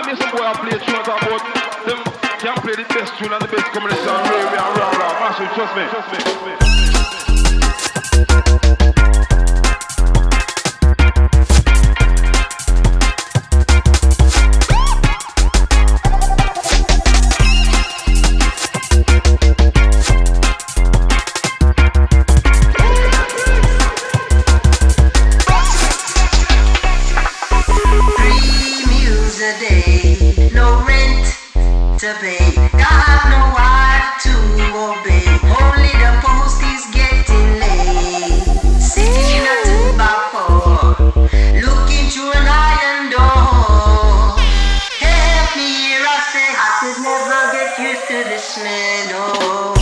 time you some boy I play tune about them can play the best tune and the best combination and rah. Massive, trust me. To pay, got no wife to obey. Only the post is getting late. Sitting in a 2x4, looking through an iron door. Help me here, I say. I could never get used to the smell. Oh.